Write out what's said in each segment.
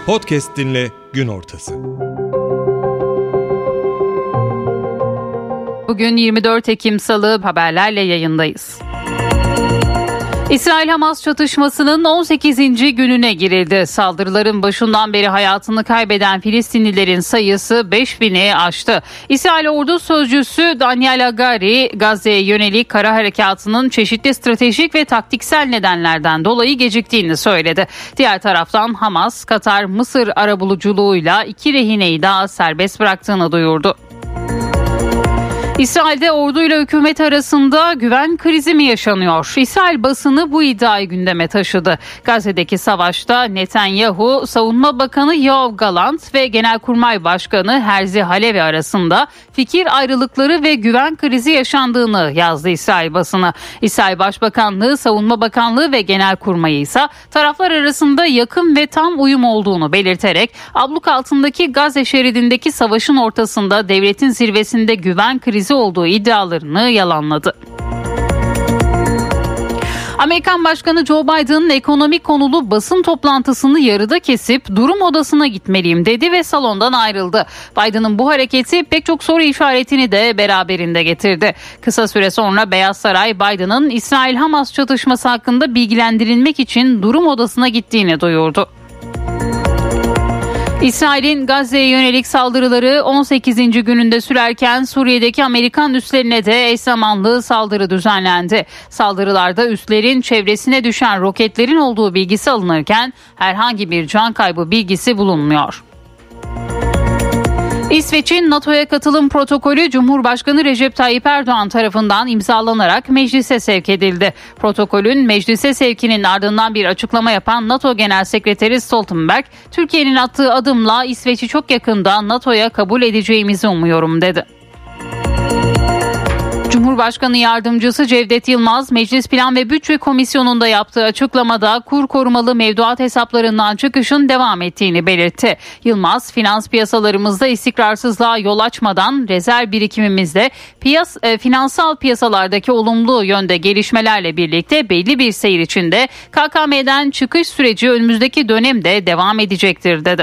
Podcast dinle gün ortası. Bugün 24 Ekim Salı, haberlerle yayındayız. İsrail-Hamas çatışmasının 18. gününe girildi. Saldırıların başından beri hayatını kaybeden Filistinlilerin sayısı 5000'i aştı. İsrail Ordu Sözcüsü Daniel Hagari, Gazze'ye yönelik kara harekatının çeşitli stratejik ve taktiksel nedenlerden dolayı geciktiğini söyledi. Diğer taraftan Hamas, Katar, Mısır arabuluculuğuyla 2 rehineyi daha serbest bıraktığını duyurdu. İsrail'de orduyla hükümet arasında güven krizi mi yaşanıyor? İsrail basını bu iddiayı gündeme taşıdı. Gazze'deki savaşta Netanyahu, Savunma Bakanı Yoav Gallant ve Genelkurmay Başkanı Herzi Halevi arasında fikir ayrılıkları ve güven krizi yaşandığını yazdı İsrail basını. İsrail Başbakanlığı, Savunma Bakanlığı ve Genelkurmay'ı ise taraflar arasında yakın ve tam uyum olduğunu belirterek abluk altındaki Gazze şeridindeki savaşın ortasında devletin zirvesinde güven krizi olduğu iddialarını yalanladı. Amerikan Başkanı Joe Biden'ın ekonomik konulu basın toplantısını yarıda kesip durum odasına gitmeliyim dedi ve salondan ayrıldı. Biden'ın bu hareketi pek çok soru işaretini de beraberinde getirdi. Kısa süre sonra Beyaz Saray, Biden'ın İsrail-Hamas çatışması hakkında bilgilendirilmek için durum odasına gittiğini duyurdu. İsrail'in Gazze'ye yönelik saldırıları 18. gününde sürerken Suriye'deki Amerikan üslerine de eş zamanlı saldırı düzenlendi. Saldırılarda üslerin çevresine düşen roketlerin olduğu bilgisi alınırken herhangi bir can kaybı bilgisi bulunmuyor. İsveç'in NATO'ya katılım protokolü Cumhurbaşkanı Recep Tayyip Erdoğan tarafından imzalanarak meclise sevk edildi. Protokolün meclise sevkinin ardından bir açıklama yapan NATO Genel Sekreteri Stoltenberg, Türkiye'nin attığı adımla İsveç'i çok yakında NATO'ya kabul edeceğimizi umuyorum dedi. Cumhurbaşkanı Yardımcısı Cevdet Yılmaz, Meclis Plan ve Bütçe Komisyonu'nda yaptığı açıklamada kur korumalı mevduat hesaplarından çıkışın devam ettiğini belirtti. Yılmaz, finans piyasalarımızda istikrarsızlığa yol açmadan rezerv birikimimizde finansal piyasalardaki olumlu yönde gelişmelerle birlikte belli bir seyir içinde KKM'den çıkış süreci önümüzdeki dönemde devam edecektir dedi.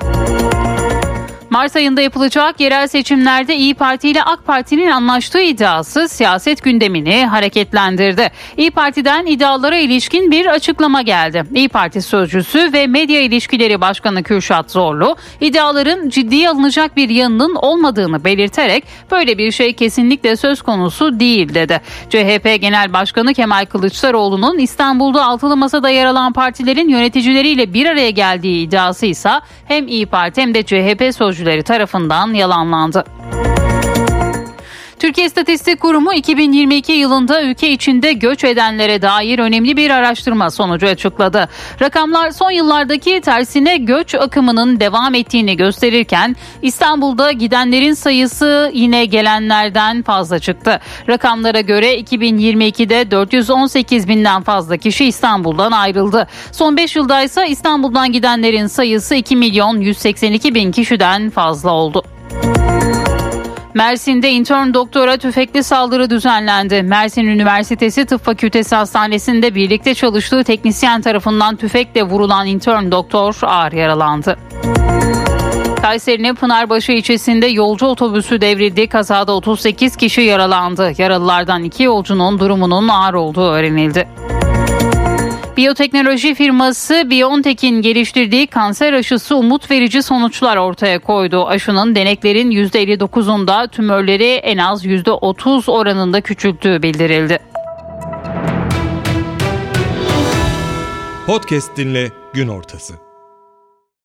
Mart ayında yapılacak yerel seçimlerde İYİ Parti ile AK Parti'nin anlaştığı iddiası siyaset gündemini hareketlendirdi. İYİ Parti'den iddialara ilişkin bir açıklama geldi. İYİ Parti sözcüsü ve Medya İlişkileri Başkanı Kürşat Zorlu, iddiaların ciddiye alınacak bir yanının olmadığını belirterek böyle bir şey kesinlikle söz konusu değil dedi. CHP Genel Başkanı Kemal Kılıçdaroğlu'nun İstanbul'da altılı masada yer alan partilerin yöneticileriyle bir araya geldiği iddiası ise hem İYİ Parti hem de CHP sözcüleri tarafından yalanlandı. Türkiye İstatistik Kurumu 2022 yılında ülke içinde göç edenlere dair önemli bir araştırma sonucu açıkladı. Rakamlar son yıllardaki tersine göç akımının devam ettiğini gösterirken İstanbul'da gidenlerin sayısı yine gelenlerden fazla çıktı. Rakamlara göre 2022'de 418 binden fazla kişi İstanbul'dan ayrıldı. Son 5 yılda ise İstanbul'dan gidenlerin sayısı 2 milyon 182 bin kişiden fazla oldu. Mersin'de intern doktora tüfekli saldırı düzenlendi. Mersin Üniversitesi Tıp Fakültesi Hastanesi'nde birlikte çalıştığı teknisyen tarafından tüfekle vurulan intern doktor ağır yaralandı. Kayseri'nin Pınarbaşı ilçesinde yolcu otobüsü devrildi. Kazada 38 kişi yaralandı. Yaralılardan 2 yolcunun durumunun ağır olduğu öğrenildi. Biyoteknoloji firması BioNTech'in geliştirdiği kanser aşısı umut verici sonuçlar ortaya koydu. Aşının deneklerin %59'unda tümörleri en az %30 oranında küçülttüğü bildirildi. Podcast dinle gün ortası.